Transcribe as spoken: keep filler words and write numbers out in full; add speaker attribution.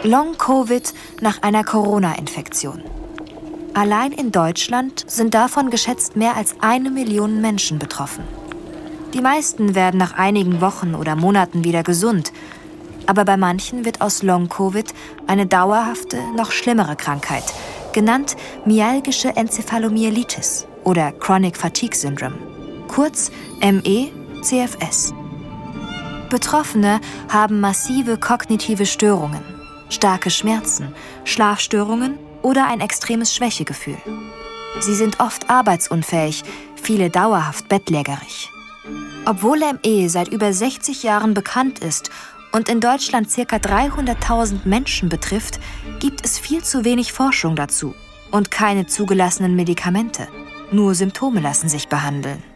Speaker 1: Long-Covid nach einer Corona-Infektion. Allein in Deutschland sind davon geschätzt mehr als eine Million Menschen betroffen. Die meisten werden nach einigen Wochen oder Monaten wieder gesund. Aber bei manchen wird aus Long-Covid eine dauerhafte, noch schlimmere Krankheit, genannt myalgische Enzephalomyelitis oder Chronic Fatigue Syndrome, kurz M E C F S. Betroffene haben massive kognitive Störungen, starke Schmerzen, Schlafstörungen oder ein extremes Schwächegefühl. Sie sind oft arbeitsunfähig, viele dauerhaft bettlägerig. Obwohl M E seit über sechzig Jahren bekannt ist und in Deutschland ca. dreihunderttausend Menschen betrifft, gibt es viel zu wenig Forschung dazu und keine zugelassenen Medikamente. Nur Symptome lassen sich behandeln.